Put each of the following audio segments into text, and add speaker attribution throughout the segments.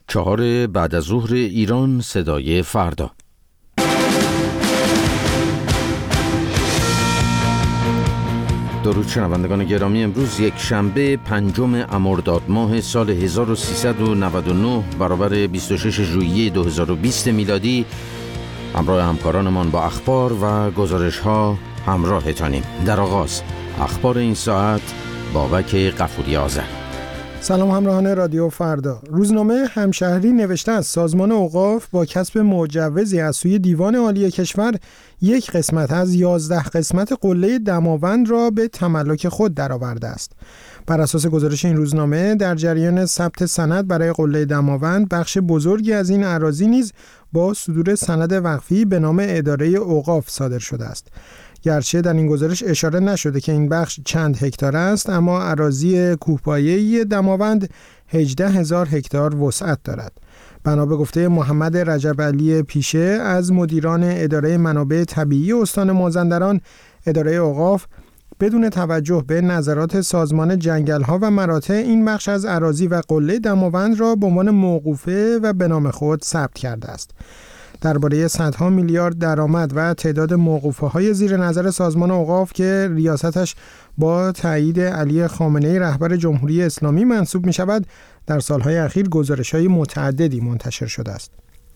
Speaker 1: 4 بعد از ظهر ایران، صدای فردا. درود شنوندگان گرامی، امروز یک شنبه 5 مرداد ماه سال 1399 برابر 26 ژوئیه 2020 میلادی همراه همکارانمان با اخبار و گزارش ها همراهتانیم. در آغاز اخبار این ساعت بابک غفوری آذر.
Speaker 2: سلام همراهان رادیو فردا. روزنامه همشهری نوشته است سازمان اوقاف با کسب مجوزی از سوی دیوان عالی کشور یک قسمت از 11 قسمت قله دماوند را به تملک خود درآورده است. بر اساس گزارش این روزنامه در جریان ثبت سند برای قله دماوند، بخش بزرگی از این اراضی نیز با صدور سند وقفی به نام اداره اوقاف صادر شده است. گرچه در این گزارش اشاره نشده که این بخش چند هکتار است، اما اراضی کوهپایه‌ای دماوند 18,000 هکتار وسعت دارد. بنا به گفته محمد رجب علی پیشه از مدیران اداره منابع طبیعی استان مازندران، اداره اوقاف بدون توجه به نظرات سازمان جنگل‌ها و مراتع این بخش از اراضی و قله دماوند را به عنوان موقوفه و به نام خود ثبت کرده است. درباره صدها میلیارد درآمد و تعداد موقوفه‌های زیر نظر سازمان اوقاف که ریاستش با تایید علی خامنه‌ای رهبر جمهوری اسلامی منصوب می‌شود، در سالهای اخیر گزارش‌های متعددی منتشر شده است.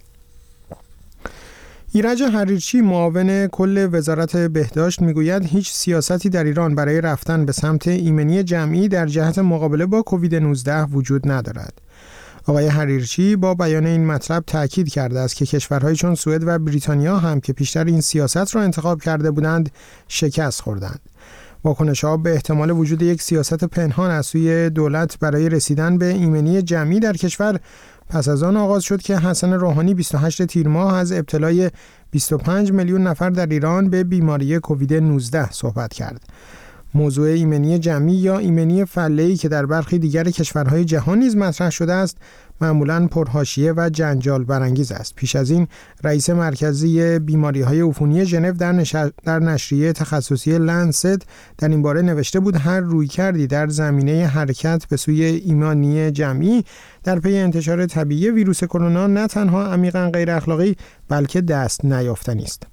Speaker 2: ایرج حریرچی معاون کل وزارت بهداشت میگوید هیچ سیاستی در ایران برای رفتن به سمت ایمنی جمعی در جهت مقابله با کووید 19 وجود ندارد. آقای حریرچی با بیان این مطلب تاکید کرده است که کشورهای چون سوئد و بریتانیا هم که پیشتر این سیاست را انتخاب کرده بودند شکست خوردند. واکنش‌ها به احتمال وجود یک سیاست پنهان از سوی دولت برای رسیدن به ایمنی جمعی در کشور پس از آن آغاز شد که حسن روحانی 28 تیر ماه از ابتلای 25 میلیون نفر در ایران به بیماری کووید 19 صحبت کرد. موضوع ایمنی جمعی یا ایمنی فعله‌ای که در برخی دیگر کشورهای جهان نیز مطرح شده است، معمولاً پرحاشیه و جنجال برانگیز است. پیش از این رئیس مرکزی بیماری‌های عفونی ژنو در نشریه تخصصی لنست در این باره نوشته بود هر رویکردی در زمینه حرکت به سوی ایمنی جمعی در پی انتشار طبیعی ویروس کرونا نه تنها عمیقاً غیر اخلاقی بلکه دست نیافتنی است.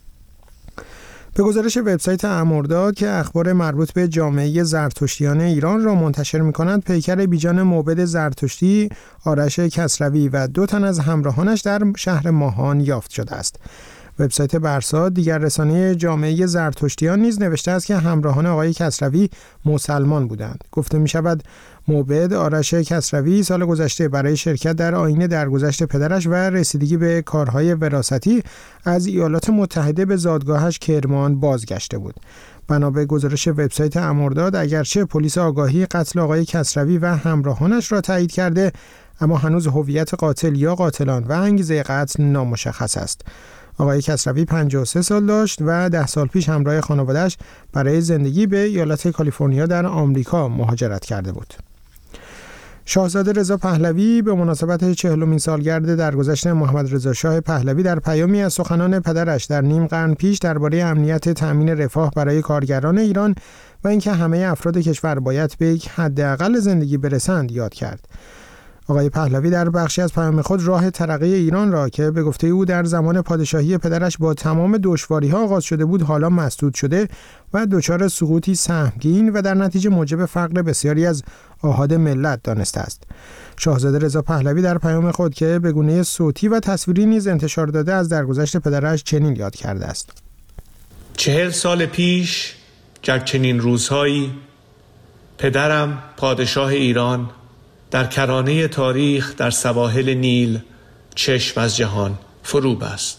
Speaker 2: به گزارش وبسایت امرداد که اخبار مربوط به جامعه زرتشتیان ایران را منتشر می‌کند، پیکر بیجان موبد زرتشتی آرش کسروی و 2 تن از همراهانش در شهر ماهان یافت شده است. وبسایت برساد دیگر رسانه جامعه زرتشتیان نیز نوشته است که همراهان آقای کسروی مسلمان بودند. گفته می‌شود موبد آرش کسروی سال گذشته برای شرکت در آیین درگذشت پدرش و رسیدگی به کارهای وراثتی از ایالات متحده به زادگاهش کرمان بازگشته بود. بنا به گزارش وبسایت امرداد، اگرچه پلیس آگاهی قتل آقای کسروی و همراهانش را تایید کرده، اما هنوز هویت قاتل یا قاتلان و انگیزه قتل نامشخص است. آقای کسروی 53 سال داشت و 10 سال پیش همراه خانواده‌اش برای زندگی به ایالت کالیفرنیا در آمریکا مهاجرت کرده بود. شاهزاده رضا پهلوی به مناسبت 40مین سالگرد درگذشت محمد رضا شاه پهلوی در پیامی از سخنان پدرش در نیم قرن پیش درباره امنیت تأمین رفاه برای کارگران ایران و اینکه همه افراد کشور باید به یک حداقل زندگی برسند یاد کرد. آقای پهلوی در بخشی از پیام خود راه ترقی ایران را که به گفته او در زمان پادشاهی پدرش با تمام دشواری‌ها آغاز شده بود حالا مسدود شده و دچار سقوطی سهمگین و در نتیجه موجب فقر بسیاری از آحاد ملت دانسته است. شاهزاده رضا پهلوی در پیام خود که به گونه صوتی و تصویری نیز انتشار داده از درگذشت پدرش چنین یاد کرده است:
Speaker 3: 40 سال پیش در چنین روزهایی پدرم پادشاه ایران در کرانه تاریخ در سواحل نیل چشم از جهان فرو بست.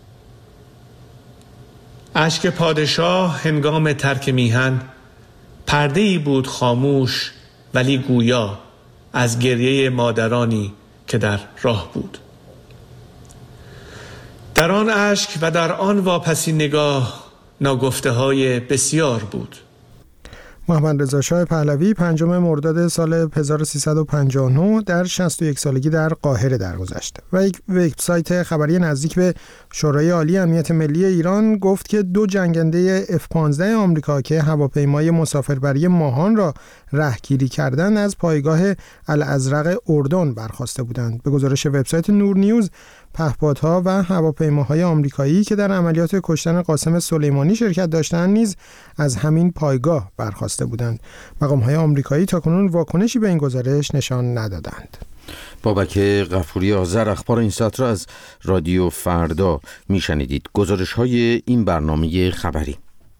Speaker 3: اشک پادشاه هنگام ترک میهن پرده‌ای بود خاموش ولی گویا از گریه مادرانی که در راه بود. در آن اشک و در آن واپسی نگاه ناگفته‌های بسیار بود.
Speaker 2: محمد رضا شاه پهلوی 5 مرداد سال 1359 در 61 سالگی در قاهره درگذشت و یک وبسایت خبری نزدیک به شورای عالی امنیت ملی ایران گفت که 2 جنگنده F-15 آمریکا که هواپیمای مسافربری ماهان را رهگیری کردند از پایگاه الازرق اردن برخاسته بودند. به گزارش وبسایت نور نیوز، پهپادها و هواپیماهای آمریکایی که در عملیات کشتن قاسم سلیمانی شرکت داشتند نیز از همین پایگاه برخاسته بودند. مقام‌های آمریکایی تاکنون واکنشی به این گزارش نشان ندادند.
Speaker 1: بابک غفوری آذر اخبار این ساعت را از رادیو فردا میشنیدید. گزارش‌های این برنامه خبری.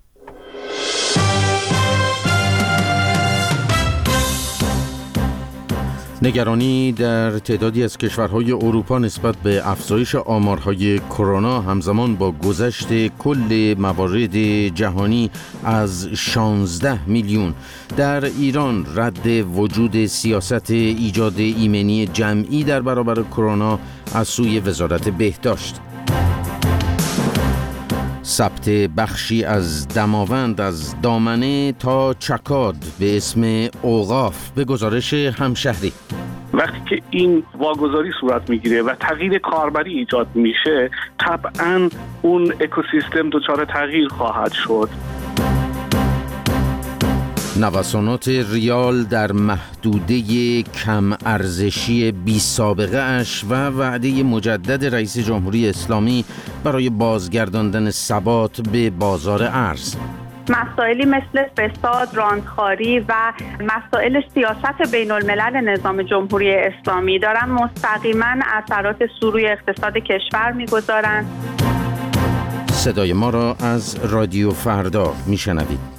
Speaker 1: نگرانی در تعدادی از کشورهای اروپا نسبت به افزایش آمارهای کرونا همزمان با گذشت کل موارد جهانی از 16 میلیون در ایران رد وجود سیاست ایجاد ایمنی جمعی در برابر کرونا از سوی وزارت بهداشت. ثبت بخشی از دماوند از دامنه تا چکاد به اسم اوقاف به گزارش همشهری.
Speaker 4: وقتی که این واگذاری صورت میگیره و تغییر کاربری ایجاد میشه، طبعاً اون اکوسیستم دچار تغییر خواهد شد.
Speaker 1: نوسانات ریال در محدوده کم ارزشی بی سابقه اش و وعده مجدد رئیس جمهوری اسلامی برای بازگرداندن ثبات به بازار ارز.
Speaker 5: مسائلی مثل فساد، رانتخواری و مسائل سیاست بین الملل نظام جمهوری اسلامی دارن مستقیما اثرات سوروی اقتصاد کشور میگذارن.
Speaker 1: صدای ما را از رادیو فردا میشنوید.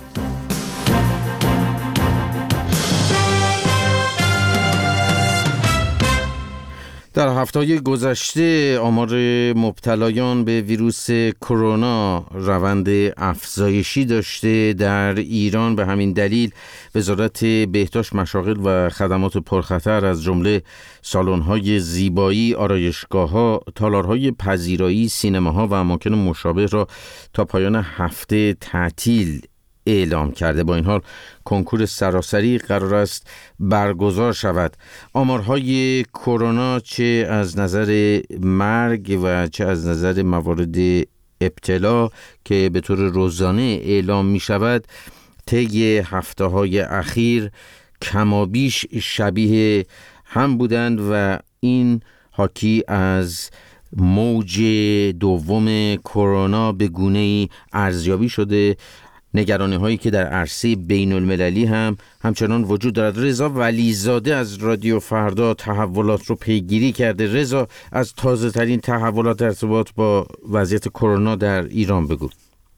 Speaker 1: در هفته‌های گذشته آمار مبتلایان به ویروس کرونا روند افزایشی داشته در ایران. به همین دلیل وزارت بهداشت مشاغل و خدمات پرخطر از جمله سالن‌های زیبایی، آرایشگاه‌ها، تالارهای پذیرایی، سینماها و اماکن مشابه را تا پایان هفته تعطیل اعلام کرده. با این حال کنکور سراسری قرار است برگزار شود. آمارهای کرونا چه از نظر مرگ و چه از نظر موارد ابتلا که به طور روزانه اعلام می شود طی هفته‌های اخیر کمابیش شبیه هم بودند و این حاکی از موج دوم کرونا به گونه‌ای ارزیابی شده. نگرانی هایی که در عرصه بین المللی هم همچنان وجود دارد. رضا ولیزاده از رادیو فردا تحولات رو پیگیری کرده. رضا، از تازه ترین تحولات در ارتباط با وضعیت کرونا در ایران بگو.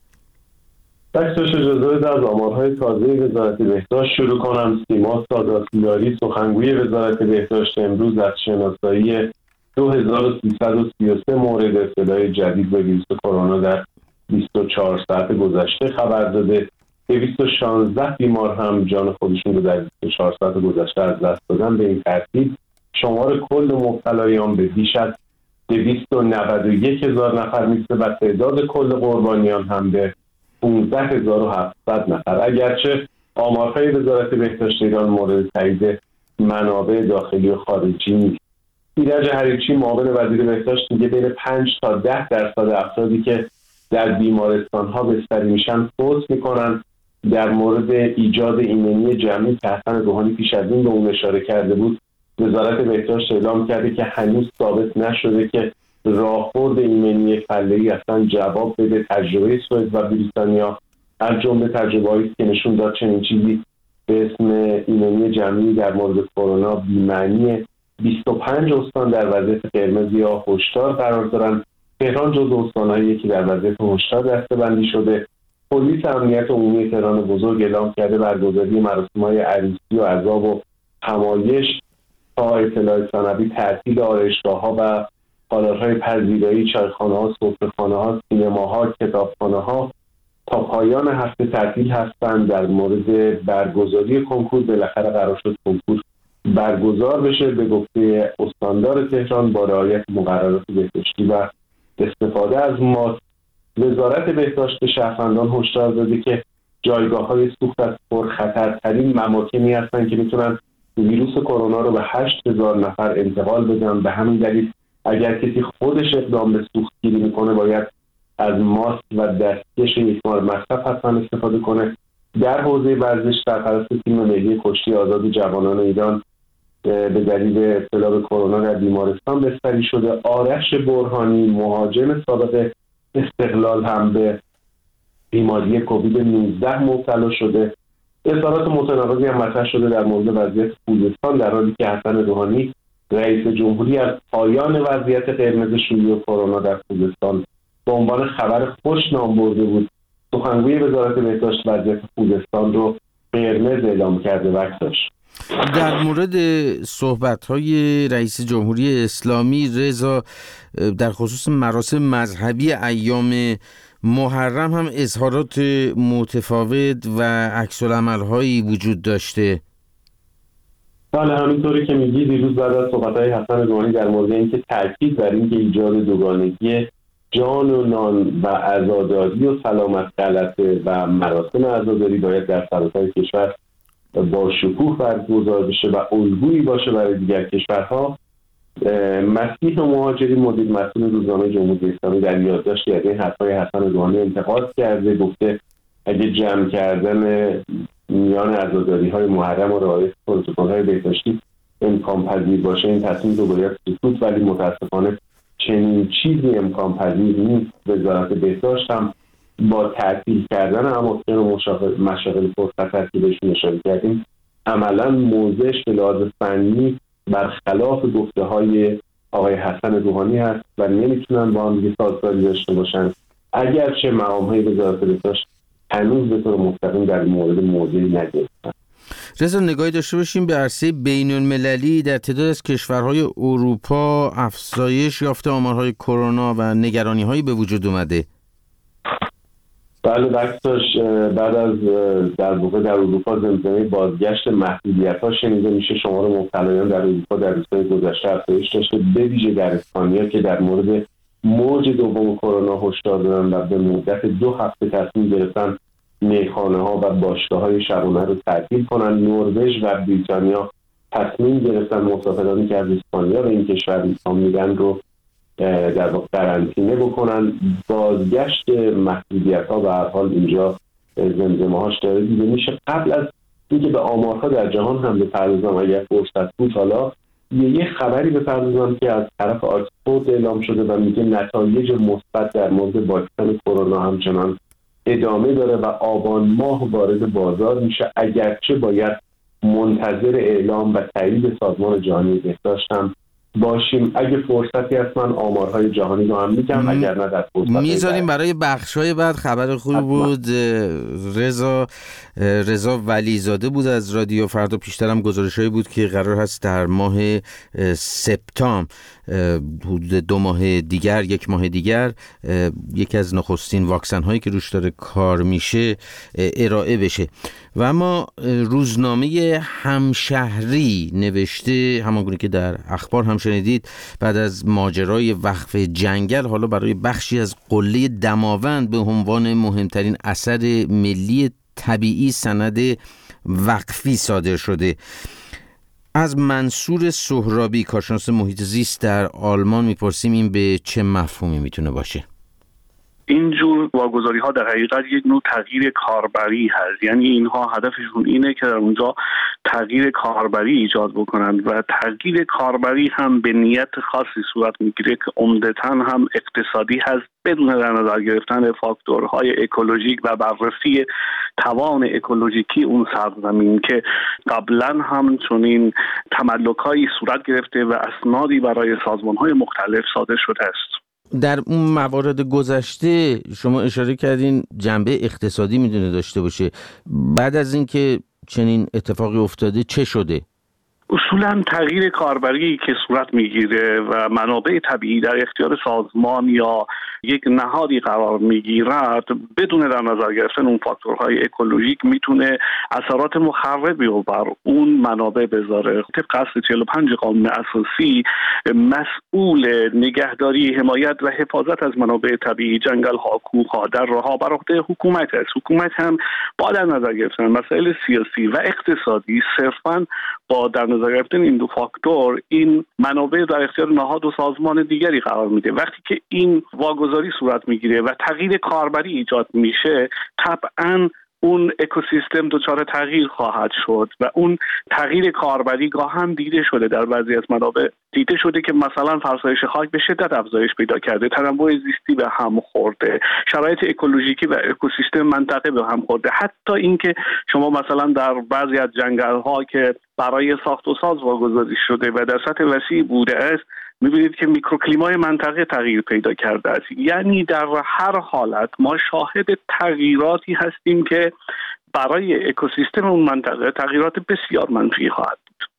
Speaker 6: بخشش اجازه بده از آمارهای تازه وزارت بهداشت شروع کنم. سیما ساداتیاری سخنگوی وزارت بهداشت امروز از شناسایی 2333 مورد ابتلای جدید به ویروس کرونا در 24 ساعت گذشته خبر داده. 216 بیمار هم جان خودشون رو در 24 ساعت گذشته از دست دادن. به این ترتیب شمار کل مبتلایان به بیش از 291,000 نفر میرسه و تعداد کل قربانیان هم به 15,700 نفر. اگرچه آمارهای وزارت بهداشت ایران مورد تایید منابع داخلی و خارجی نیست. ایرج حریچی معاون وزیر بهداشت میگه بین 5 تا 10% افرادی که در بیمارستان‌ها بستری میشن فوت میکنن. در مورد ایجاد ایمنی جمعی که حسن روحانی پیش از این به اون اشاره کرده بود، وزارت بهداشت اعلام کرده که هنوز ثابت نشده که راهبرد ایمنی فعلی اصلا جواب بده. تجربه سوئد و بریتانیا از جمله تجربه‌ای که نشون داد چنین چیزی به اسم ایمنی جمعی در مورد کرونا بی‌معنیه. 25 استان در وضعیت قرمز یا هشدار قرار دارن. تهران جزو استان‌هایی که در وضعیت هشدار دسته‌بندی شده. پلیس امنیت عمومی تهران بزرگ اعلام کرده برگزاری مراسم‌های عروسی و عزا و همایش تا اطلاع ثانوی تعطیل آرایشگاه‌ها و تالارهای پذیرایی، چایخانه‌ها، سفره‌خانه‌ها، سینماها، کتابخانه‌ها تا پایان هفته تعطیل هستند. در مورد برگزاری کنکور بالاخره قرار شد کنکور برگزار بشه به گفته استاندار تهران با رعایت مقررات بهداشتی و استفاده از ماسک. وزارت بهداشت به شهروندان هشدار داده که جایگاه‌های سوخت از پرخطرترین اماکنی هستن که میتونن ویروس کرونا رو به 8000 نفر انتقال بدن. به همین دلیل اگر کسی خودش اقدام به سوختگیری میکنه باید از ماسک و دستکش یکبار مصرف حتما استفاده کنه. در حوزه ورزش سرپرست تیم ملی کشتی آزاد جوانان ایران به دلیل ابتلا به کرونا در بیمارستان بستری شده. آرش برهانی مهاجم سابق استقلال هم به بیماری کووید 19 مبتلا شده. اظهارات متناقضی هم مطرح شده در مورد وضعیت خوزستان، در حالی که حسن روحانی رئیس جمهوری از پایان وضعیت قرمز شیوع کرونا در خوزستان به عنوان خبر خوش نام برده بود. سخنگوی وزارت بهداشت وضعیت خوزستان رو قرمز اعلام کرده و عکساش.
Speaker 1: در مورد صحبت‌های رئیس جمهوری اسلامی رضا در خصوص مراسم مذهبی ایام محرم هم اظهارات متفاوت و عکس‌العمل‌هایی وجود داشته.
Speaker 6: بله همینطوری که میگی، دیروز بعد از صحبت‌های حسن روحانی در مورد اینکه تاکید بر اینکه ایجاد دوگانگی جان و نان و عزاداری و سلامت غلطه و مراسم عزاداری باید در سراسر کشور با شکوه برگزار بشه و الگویی باشه برای دیگر کشورها. مسیح مهاجری مدیر مسئول روزنامه جمهوری اسلامی در یادداشتی از این حرف‌های حسن روحانی انتقاد کرده، گفته اگه جمع کردن میان عزاداری‌های محرم و رعایت پروتکل‌های بهداشتی امکان پذیر باشه این تصمیم رو باید سکوت، ولی متاسفانه چنین چیزی امکان پذیر نیست. وزارت بهداشت هم با تعطیل کردن اماکن و مشاغل پرخطر که بهشون اشاره کردیم عملا موضعش به لحاظ فنی برخلاف گفته‌های آقای حسن روحانی هست و نمیتونن با هم دیگه سازگاری داشته باشن، اگرچه مقام‌های وزارت بهداشت هنوز به طور مستقیم در مورد موضوعی نگرفتن.
Speaker 1: رضا نگاهی داشته باشیم به عرصه بین‌المللی، در تعداد از کشورهای اروپا افزایش یافته آمارهای کرونا و نگرانی‌هایی به وجود اومده.
Speaker 6: بله بخشش بعد از در واقع در اروپا زمزمه بازگشت محدودیت‌ها شنیده میشه. شمار مبتلایان در اروپا در روزهای گذشته افزایش داشته، به ویژه در اسپانیا که در مورد موج دوم کرونا هشدار دادن و به مدت 2 هفته تصمیم گرفتن میخانه‌ها و باشگاه‌های شبانه رو تعطیل کنن. نروژ و بریتانیا تصمیم گرفتن مسافرانی که از اسپانیا به این کشور میرن رو در واقع قرنطینه بکنن. بازگشت محدودیت‌ها به هر حال اینجا زمزمه‌هاش داره دیده میشه. قبل از اینکه به آمارها در جهان هم بپردازم، اگر فرصت بود حالا یه خبری بپردازم که از طرف آکسفورد اعلام شده و میگه نتایج مثبت در مورد واکسن کرونا همچنان ادامه داره و آبان ماه وارد بازار میشه، اگرچه باید منتظر اعلام و تایید سازمان جهانی بهداشت هم باشیم. اگه فرصتی هست من آمارهای جهانی رو هم میگم، اگر نه در فرصت
Speaker 1: میذاریم برای بخشای بعد. خبر خوبی بود. رضا ولیزاده بود از رادیو فردا. پیشترم گزارشایی بود که قرار هست در ماه سپتامبر، حدود 2 ماه دیگر، 1 ماه دیگر، یکی از نخستین واکسن هایی که روش داره کار میشه ارائه بشه. و اما روزنامه همشهری نوشته، همانگونه که در اخبار هم شنیدید، بعد از ماجرای وقف جنگل حالا برای بخشی از قله دماوند به عنوان مهمترین اثر ملی طبیعی سند وقفی صادر شده. از منصور سهرابی، کارشناس محیط زیست در آلمان، میپرسیم این به چه مفهومی میتونه باشه؟
Speaker 4: اینجور واگذاری ها در حقیقت یک نوع تغییر کاربری هست، یعنی اینها هدفشون اینه که در اونجا تغییر کاربری ایجاد بکنن و تغییر کاربری هم به نیت خاصی صورت میگیره که عمدتاً هم اقتصادی هست، بدون در نظر گرفتن فاکتورهای اکولوژیک و بررسی توان اکولوژیکی اون سرزمین که قبلا هم چنین تملک‌هایی صورت گرفته و اسنادی برای سازمان‌های مختلف صادر شده است.
Speaker 1: در اون موارد گذشته شما اشاره کردین جنبه اقتصادی میتونه داشته باشه. بعد از اینکه چنین اتفاقی افتاده چه شده؟
Speaker 4: اصولا تغییر کاربری که صورت میگیره و منابع طبیعی در اختیار سازمان یا یک نهادی قرار میگیرد بدون در نظر گرفتن اون فاکتورهای اکولوژیک میتونه اثرات مخربی رو بر اون منابع بذاره. طبق اصل 45 قانون اساسی مسئول نگهداری، حمایت و حفاظت از منابع طبیعی، جنگل‌ها، کوه‌ها، دره‌ها بر عهده حکومت است. حکومت هم با در نظر گرفتن مسائل سیاسی و اقتصادی صرفاً با در نظر گرفتن این دو فاکتور این منابع در اختیار نهاد و سازمان دیگری قرار میده. وقتی که این واگذاری صورت میگیره و تغییر کاربری ایجاد میشه، طبعاً اون اکوسیستم دچار تغییر خواهد شد و اون تغییر کاربری گاه هم دیده شده در بعضی از منابع. دیده شده که مثلا فرسایش خاک به شدت افزایش پیدا کرده، تنوع زیستی به هم خورده، شرایط اکولوژیکی و اکوسیستم منطقه به هم خورده. حتی اینکه شما مثلا در بعضی از جنگل‌ها که برای ساخت و ساز واگذاری شده و در سطح وسیع بوده است، می‌بینید که میکروکلیمای منطقه تغییر پیدا کرده است. یعنی در هر حالت ما شاهد تغییراتی هستیم که برای اکوسیستم اون منطقه تغییرات بسیار منفی خواهد بود.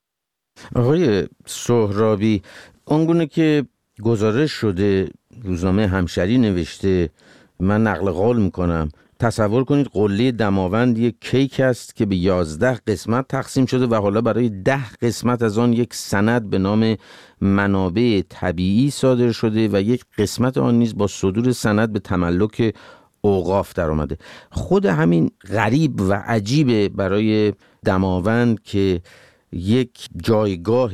Speaker 1: آقای سهرابی، اونگونه که گزارش شده، روزنامه همشری نوشته، من نقل قول میکنم، تصور کنید قله دماوند یک کیک است که به 11 قسمت تقسیم شده و حالا برای 10 قسمت از آن یک سند به نام منابع طبیعی صادر شده و یک قسمت آن نیز با صدور سند به تملک اوقاف در آمده. خود همین غریب و عجیبه برای دماوند که یک جایگاه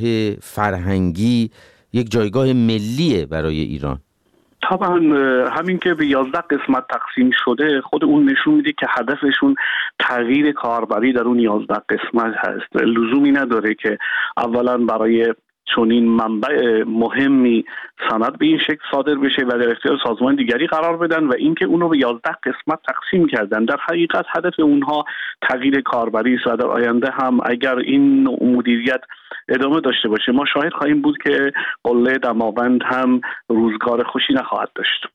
Speaker 1: فرهنگی، یک جایگاه ملیه برای ایران.
Speaker 4: طبعا همین که به 11 قسمت تقسیم شده خود اون نشون میده که هدفشون تغییر کاربری در اون 11 قسمت هست. لزومی نداره که اولا برای چنین منبع مهمی سند به این شکل صادر بشه و در اختیار سازمان دیگری قرار بدن و اینکه اونو به 11 قسمت تقسیم کردن. در حقیقت هدف اونها تغییر کاربری است و در آینده هم اگر این مدیریت ادامه داشته باشه ما شاهد خواهیم بود که قله دماوند هم روزگار خوشی نخواهد داشت.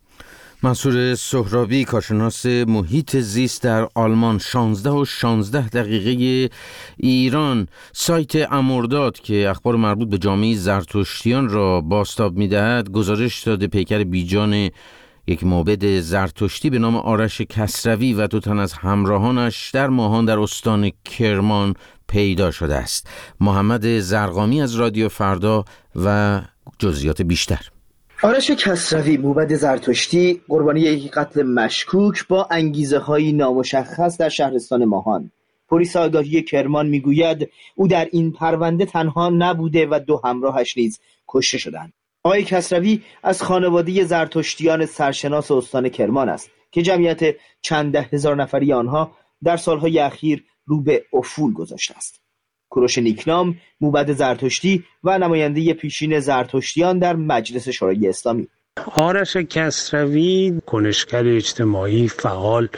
Speaker 1: منصور سهرابی، کارشناس محیط زیست در آلمان. 16:16 ایران. سایت امرداد که اخبار مربوط به جامعه زرتشتیان را بازتاب می‌دهد گزارش داده پیکر بیجان یک معبد زرتشتی به نام آرش کسروی و 2 تن از همراهانش در ماهان در استان کرمان پیدا شده است. محمد زرقامی از رادیو فردا و جزئیات بیشتر.
Speaker 7: آرش کسروی، موبد زرتشتی، قربانی یک قتل مشکوک با انگیزه‌های نامشخص در شهرستان ماهان. پلیس آگاهی کرمان میگوید او در این پرونده تنها نبوده و 2 همراهش نیز کشته شدند. آقای کسروی از خانواده زرتشتیان سرشناس استان کرمان است که جمعیت چند ده هزار نفری آنها در سالهای اخیر رو به افول گذاشته است. کوروش نیکنام، موبد زرتشتی و نماینده پیشین زرتشتیان در مجلس شورای اسلامی.
Speaker 8: آرش کسروی کنشگر اجتماعی فعال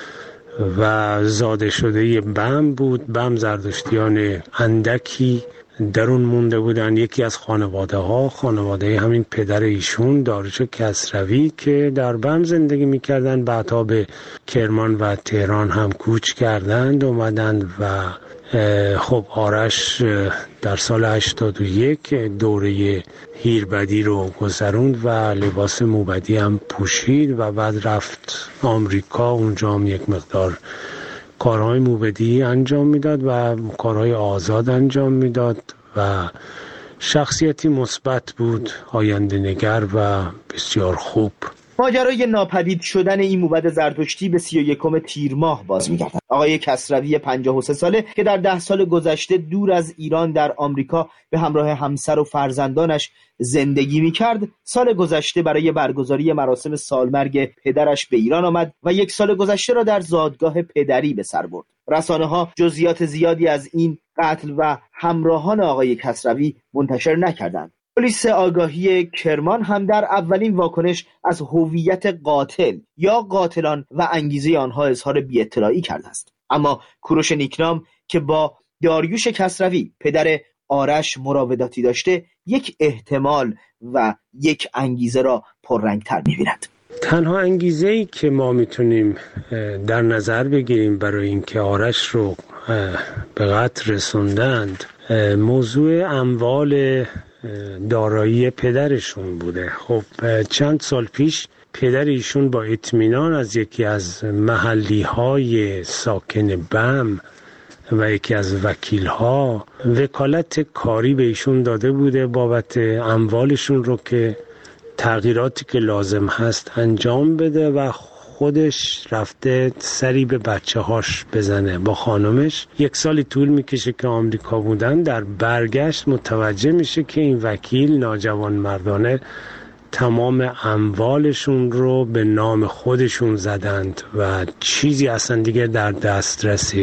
Speaker 8: و زاده شده بم بود. بم زرتشتیان اندکی درون مونده بودن. یکی از خانواده همین پدر ایشون داریوش کسروی که در بم زندگی میکردن، بعدها به کرمان و تهران هم کوچ کردند اومدند و خب آرش در سال 81 دوره هیربدی رو گذروند و لباس موبدی هم پوشید و بعد رفت آمریکا. اونجا هم یک مقدار کارهای موبدی انجام میداد و کارهای آزاد انجام میداد و شخصیتی مثبت بود، آینده نگر و بسیار خوب.
Speaker 7: ماجرای ناپدید شدن این موبد زرتشتی به 31 تیر ماه باز می‌گردد. آقای کسروی 53 ساله که در 10 سال گذشته دور از ایران در آمریکا به همراه همسر و فرزندانش زندگی می‌کرد، سال گذشته برای برگزاری مراسم سالمرگ پدرش به ایران آمد و 1 سال گذشته را در زادگاه پدری به سر برد. رسانه‌ها جزئیات زیادی از این قتل و همراهان آقای کسروی منتشر نکردند. پلیس آگاهی کرمان هم در اولین واکنش از هویت قاتل یا قاتلان و انگیزه آنها اظهار بی‌اطلاعی کرده است. اما کوروش نیکنام که با داریوش کسروی پدر آرش مراوداتی داشته، یک احتمال و یک انگیزه را پررنگتر می‌بیند.
Speaker 8: تنها انگیزه‌ای که ما میتونیم در نظر بگیریم برای اینکه آرش رو به قتل رسوندند موضوع اموال دارایی پدرشون بوده. خب چند سال پیش پدر ایشون با اطمینان از یکی از محلی‌های ساکن بم و یکی از وکیل‌ها وکالت کاری به ایشون داده بوده بابت اموالشون رو که تغییراتی که لازم هست انجام بده و خودش رفته سری به بچه‌هاش بزنه با خانمش. 1 سالی طول میکشه که آمریکا بودن، در برگشت متوجه میشه که این وکیل ناجوان مردانه تمام اموالشون رو به نام خودشون زدند و چیزی اصلا دیگه در دسترس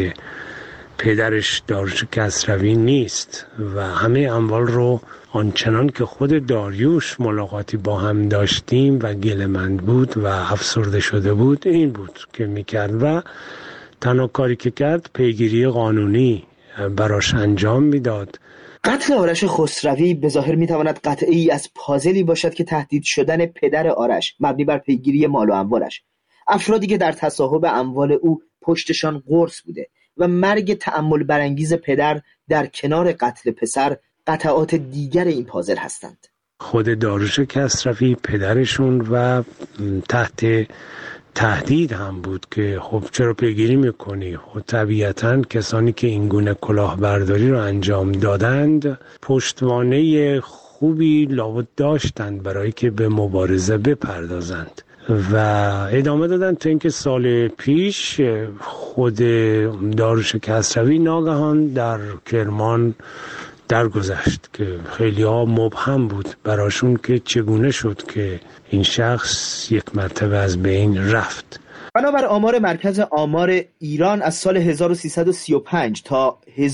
Speaker 8: پدرش داریوش کسروی نیست و همه اموال رو آنچنان که خود داریوش ملاقاتی با هم داشتیم و گله‌مند بود و افسرده شده بود این بود که میکرد و تنها کاری که کرد پیگیری قانونی براش انجام میداد.
Speaker 7: قتل آرش خسروی به ظاهر میتواند قطعی از پازلی باشد که تهدید شدن پدر آرش مبنی بر پیگیری مال و اموالش، افرادی که در تصاحب اموال او پشتشان قرص بوده و مرگ تأمل برانگیز پدر در کنار قتل پسر قطعات دیگر این پازل هستند.
Speaker 8: خود داریوش کسروی پدرشون و تحت تهدید هم بود که خب چرا پیگیری میکنی؟ خب طبیعتاً کسانی که این گونه کلاهبرداری رو انجام دادند پشتوانه خوبی لابد داشتند برای که به مبارزه بپردازند و ادامه دادن تا اینکه سال پیش خود داریوش کسروی ناگهان در کرمان درگذشت که خیلی ها مبهم بود براشون که چگونه شد که این شخص یک مرتبه از بین رفت.
Speaker 7: بنابر آمار مرکز آمار ایران از سال 1335 تا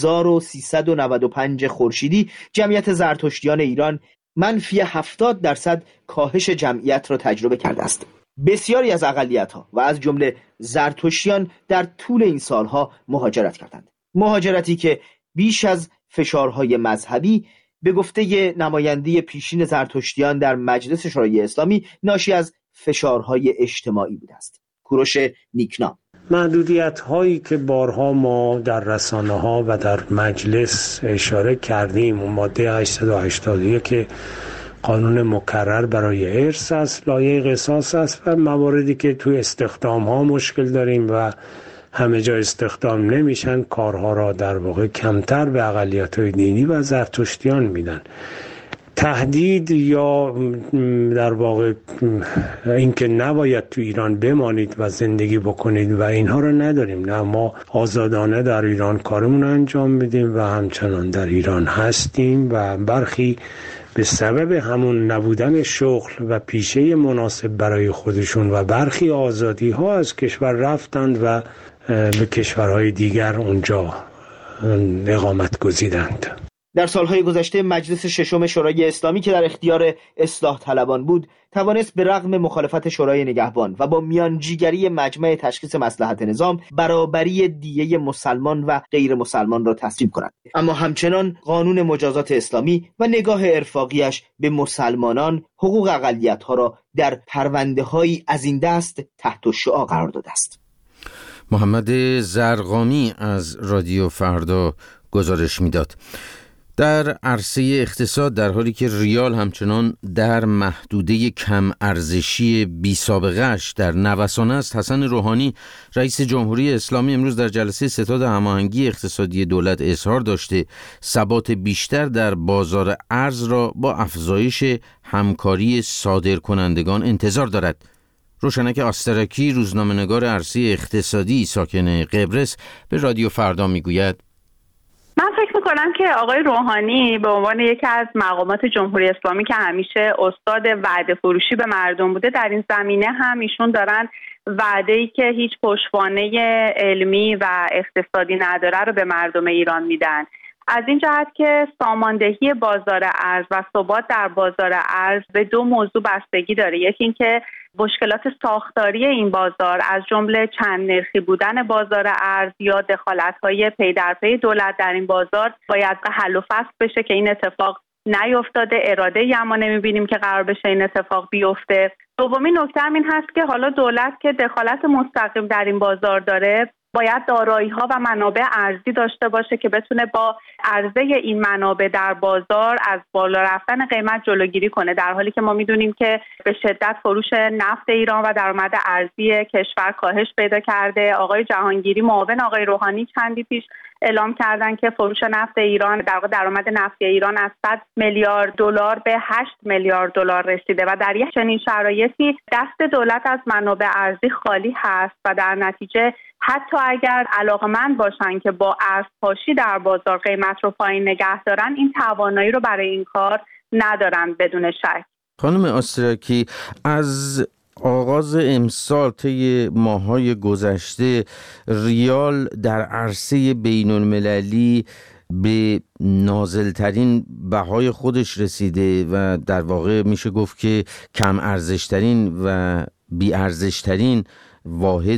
Speaker 7: 1395 خورشیدی جمعیت زرتشتیان ایران منفی 70% کاهش جمعیت را تجربه کرده است. بسیاری از اقلیت‌ها و از جمله زرتشتیان در طول این سالها مهاجرت کردند. مهاجرتی که بیش از فشارهای مذهبی به گفته نماینده پیشین زرتشتیان در مجلس شورای اسلامی ناشی از فشارهای اجتماعی بوده است. کوروش نیکنا:
Speaker 8: محدودیت هایی که بارها ما در رسانه ها و در مجلس اشاره کردیم و ماده 881 که قانون مکرر برای ارث است، لایحه قصاص است و مواردی که توی استخدام ها مشکل داریم و همه جا استخدام نمیشن، کارها را در واقع کمتر به اقلیت‌های دینی و زرتشتیان میدن. تهدید یا در واقع اینکه نباید تو ایران بمانید و زندگی بکنید و اینها رو نداریم. نه، ما آزادانه در ایران کارمون انجام میدیم و همچنان در ایران هستیم و برخی به سبب همون نبودن شغل و پیشه مناسب برای خودشون و برخی آزادی ها از کشور رفتند و به کشورهای دیگر اونجا اقامت گزیدند.
Speaker 7: در سالهای گذشته مجلس ششم شورای اسلامی که در اختیار اصلاح طلبان بود توانست به رغم مخالفت شورای نگهبان و با میانجیگری مجمع تشخیص مصلحت نظام برابری دیه مسلمان و غیر مسلمان را تصویب کند، اما همچنان قانون مجازات اسلامی و نگاه ارفاقیش به مسلمانان حقوق اقلیت‌ها را در پرونده‌هایی از این دست تحت الشعاع قرار داده است.
Speaker 1: محمد زرقامی از رادیو فردا گزارش میداد. در عرصه اقتصاد، در حالی که ریال همچنان در محدوده کم ارزشی بی سابقه‌اش در نوسان است، حسن روحانی رئیس جمهوری اسلامی امروز در جلسه ستاد هماهنگی اقتصادی دولت اظهار داشته ثبات بیشتر در بازار ارز را با افزایش همکاری صادرکنندگان انتظار دارد. روشنک آسترکی، روزنامه‌نگار عرصه اقتصادی ساکن قبرس، به رادیو فردا میگوید:
Speaker 5: من فکر میکنم که آقای روحانی به عنوان یکی از مقامات جمهوری اسلامی که همیشه استاد وعده فروشی به مردم بوده، در این زمینه هم ایشون دارن وعده‌ای که هیچ پشتوانه علمی و اقتصادی نداره رو به مردم ایران میدن. از این جهت که ساماندهی بازار ارز و ثبات در بازار ارز به دو موضوع بستگی داره. یکی این که مشکلات ساختاری این بازار از جمله چند نرخی بودن بازار ارز یا دخالت‌های پی در پی دولت در این بازار باید به حل و فصل بشه که این اتفاق نیفتاده، اراده‌ای اما نمی‌بینیم که قرار بشه این اتفاق بیفته. دومین نکته هم این هست که حالا دولت که دخالت مستقیم در این بازار داره باید دارایی‌ها و منابع ارزی داشته باشه که بتونه با عرضه این منابع در بازار از بالا رفتن قیمت جلوگیری کنه، در حالی که ما میدونیم که به شدت فروش نفت ایران و درآمد ارزی کشور کاهش پیدا کرده. آقای جهانگیری معاون آقای روحانی چندی پیش اعلام کردن که فروش نفت ایران، در واقع درآمد نفتی ایران از 100 میلیارد دلار به 8 میلیارد دلار رسیده و در یک چنین شرایطی دست دولت از منابع ارزی خالی هست و در نتیجه حتی اگر علاقمند باشن که با ارزپاشی در بازار قیمت رو پایین نگه دارن، این توانایی رو برای این کار ندارن بدون شک.
Speaker 1: خانم آستراکی، از آغاز امسال طی ماه‌های گذشته ریال در عرصه بین‌المللی به نازلترین بهای خودش رسیده و در واقع میشه گفت که کم ارزشترین و بی ارزشترین واحد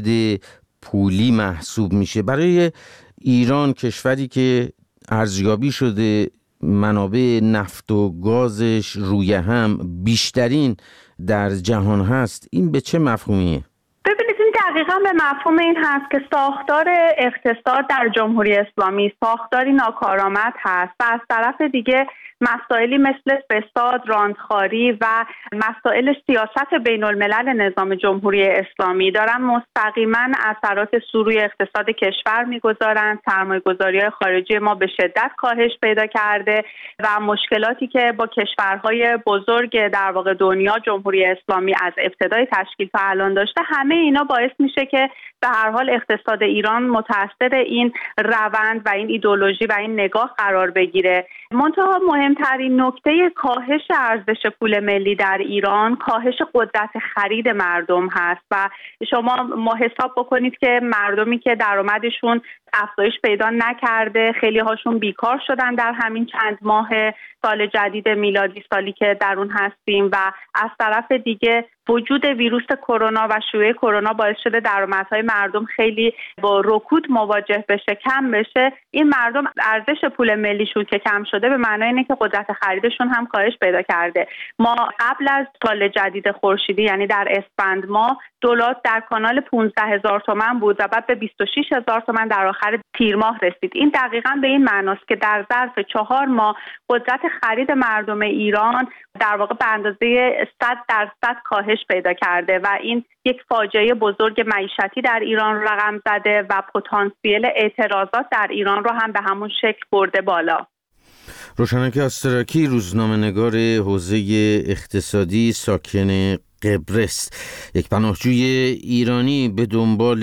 Speaker 1: پولی محسوب میشه. برای ایران، کشوری که ارزیابی شده منابع نفت و گازش روی هم بیشترین در جهان هست، این به چه مفهومیه؟
Speaker 5: ببینید، این دقیقاً به مفهوم این هست که ساختار اقتصاد در جمهوری اسلامی ساختاری ناکارآمد هست و از طرف دیگه مسائلی مثل فساد، راندخواری و مسائل سیاست بین الملل نظام جمهوری اسلامی دارن مستقیما اثرات سوروی اقتصاد کشور میگذارن. سرمایه‌گذاری‌های خارجی ما به شدت کاهش پیدا کرده و مشکلاتی که با کشورهای بزرگ در واقع دنیا جمهوری اسلامی از ابتدای تشکیل تا الان داشته، همه اینا باعث میشه که به هر حال اقتصاد ایران متأثر این روند و این ایدئولوژی و این نگاه قرار بگیره. منتها مهمترین نکته کاهش ارزش پول ملی در ایران کاهش قدرت خرید مردم هست و شما حساب بکنید که مردمی که درآمدشون افزایش پیدا نکرده، خیلی هاشون بیکار شدن در همین چند ماه سال جدید میلادی، سالی که در اون هستیم، و از طرف دیگه وجود ویروس کرونا و شیوع کرونا باعث شده درآمدهای مردم خیلی با رکود مواجه بشه، کم بشه. این مردم ارزش پول ملیشون که کم شده به معنای اینه که قدرت خریدشون هم کاهش پیدا کرده. ما قبل از سال جدید خورشیدی، یعنی در اسفند ماه، دلار در کانال 15,000 تومان بود و بعد به 26,000 تومان در آخر تیر ماه رسید. این دقیقاً به این معناست که در ظرف 4 ماه قدرت خرید مردم ایران در واقع به اندازه 100% کاهش پیدا کرده و این یک فاجعه بزرگ معیشتی در ایران رقم زده و پتانسیل اعتراضات در ایران رو هم به همون شکل برده بالا.
Speaker 1: روشنک آستراکی، روزنامه‌نگار حوزه اقتصادی ساکن قبرس، یک پناهجوی ایرانی به دنبال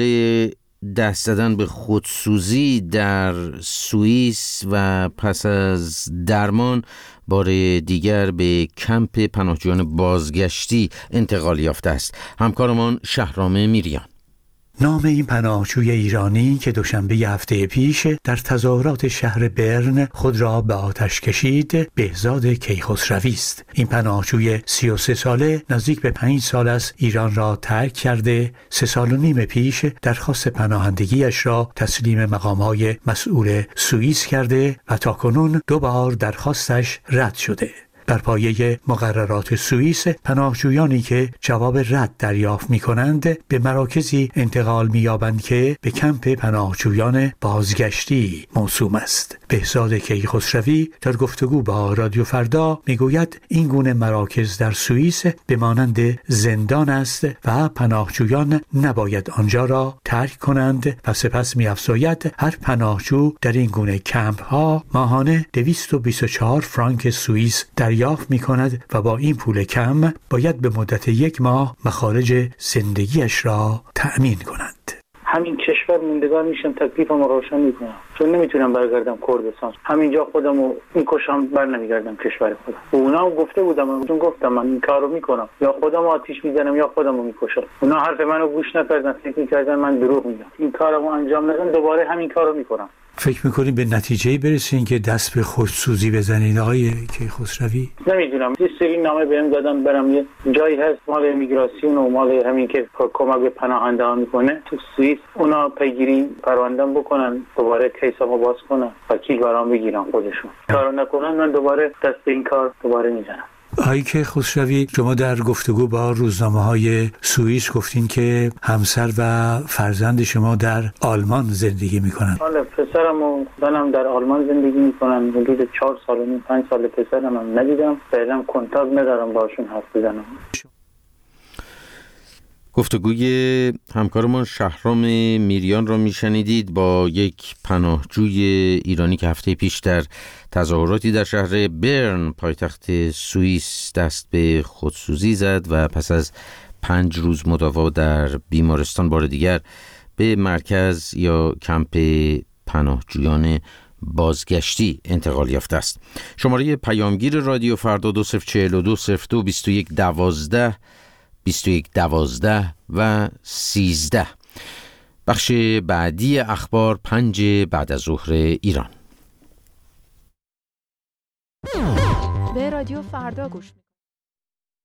Speaker 1: دست زدن به خودسوزی در سوئیس و پس از درمان بار دیگر به کمپ پناهجویان بازگشتی انتقال یافته است. همکارمان شهرام میریان.
Speaker 9: نام این پناهجوی ایرانی که دوشنبه هفته پیش در تظاهرات شهر برن خود را به آتش کشید، بهزاد کیخسروی است. این پناهجوی 33 ساله نزدیک به 5 سال است ایران را ترک کرده. 3 سال و نیم پیش درخواست پناهندگیش را تسلیم مقام‌های مسئول سوئیس کرده و تاکنون 2 بار درخواستش رد شده. بر پایه مقررات سوئیس، پناهجویانی که جواب رد دریافت می‌کنند به مراکزی انتقال می‌یابند که به کمپ پناهجویان بازگشتی موسوم است. بهزاد کیخسروی در گفتگو با رادیو فردا میگوید این گونه مراکز در سوئیس به مانند زندان است و پناهجویان نباید آنجا را ترک کنند و سپس می‌افزاید هر پناهجو در این گونه کمپ‌ها ماهانه 224 فرانک سوئیس دریافت می‌کند و با این پول کم باید به مدت 1 ماه مخارج زندگیش را تأمین کند.
Speaker 10: همین کشور موندگار میشم، تکلیفم رو روشن میکنم، چون نمیتونم برگردم کردستان. همینجا خودمو میکشم، بر نمیگردم کشور خودم. اونا گفته بودم، چون گفتم من این کارو میکنم، یا خودم آتیش میزنم یا خودمو میکشم. اونا حرف منو گوش نکردن، فکر میکردن من دروغ میگم. این کارو انجام ندادم، دوباره همین کارو میکنم.
Speaker 9: فکر میکنید به نتیجه برسین که دست به خودسوزی بزنید آقای کیخسروی؟
Speaker 10: نمیدونم، یه سری نامه بهم دادن برم یه جایی هست مال میگراسیون و مال همین که کمک به پناهندگان میکنه تو سوئیس، اونا پیگیری پرونده‌ام بکنن دوباره کیسامو باز کنن، وکیل برام بگیرن خودشون. کارو نکنن من دوباره دست به این کار دوباره میزنم.
Speaker 9: آقای کیخسروی، شما در گفتگو با روزنامه‌های سوئیس گفتین که همسر و فرزند شما در آلمان زندگی میکنن.
Speaker 10: حالا پسرم و زنم در آلمان زندگی میکنن. حدود 4 سال و 5 سال پسرم هم ندیدم. فعلا کنتاکت ندارم باشون حرف بزنم.
Speaker 1: گفتگوی همکارمان شهرام میریان را میشنیدید با یک پناهجوی ایرانی که هفته پیش در تظاهراتی در شهر برن پایتخت سوئیس دست به خودسوزی زد و پس از 5 روز مداوا در بیمارستان بار دیگر به مرکز یا کمپ پناهجویان بازگشتی انتقال یافته است. شماره پیامگیر رادیو فردا 2042 02 21 12 21 12 و 13. بخش بعدی اخبار 5 بعد از ظهر ایران.
Speaker 11: به رادیو فردا گوش